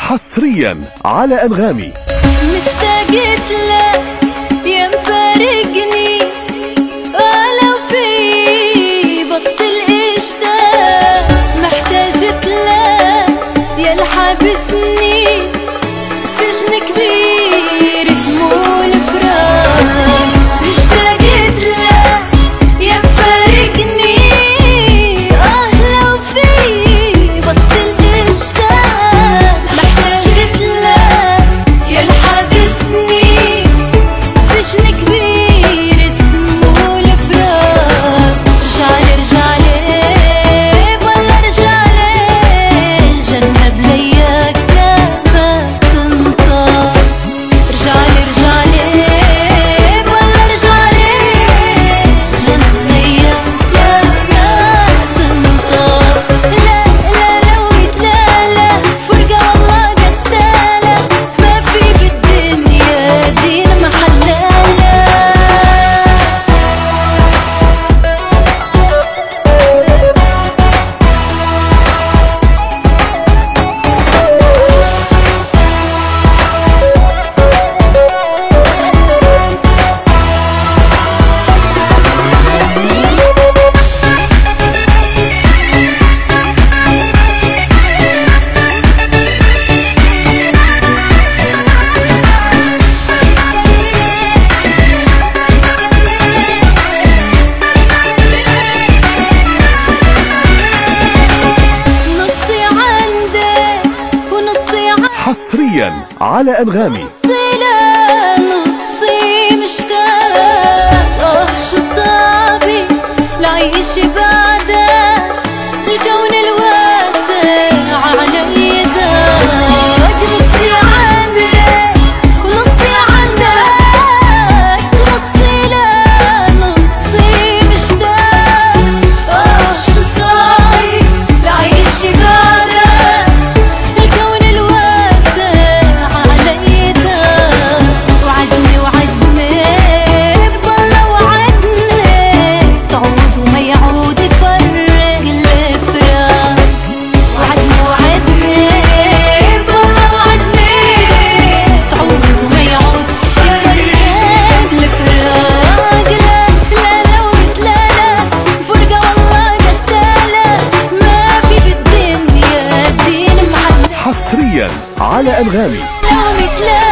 حصريا على أنغامي. مشتاقت لك يا مفارقني، ولو في بطل اشتاق، محتاجت لك يا الحابسني، سجن كبير اسمه الفراق. مشتاقت لك يا مفارقني، لو في بطل اشتاق، محتاجت لك يا الحابسني، سجن كبير اسمه الفراق. رجعلي والله رجعلي، الجنة بلياك ما تنطق. رجعلي والله رجعلي، الجنة بلياك ما تنطق. لا لو يتلالا فرقة والله قتالة، ما في بالدنيا دين محلالا. حصريا على أنغامي. نصي مشتاق، شو صعبي العيش بعدك، الكون الواسع علي ضاق. نصي عندك ونصي عندك، نصي لا نصي مشتاق، شو صعبي العيش بعدك، الكون الواسع علي ضاق. وعدني بضل وعدني، تعود وما يعود يفرق الفراق. وعدني بضل وعدني، تعود وما يعود يفرق الفراق. لا لو يتلالا فرقة والله قتالة، ما في بالدنيا دين محل. حصريا على أنغامي. لو يتلالا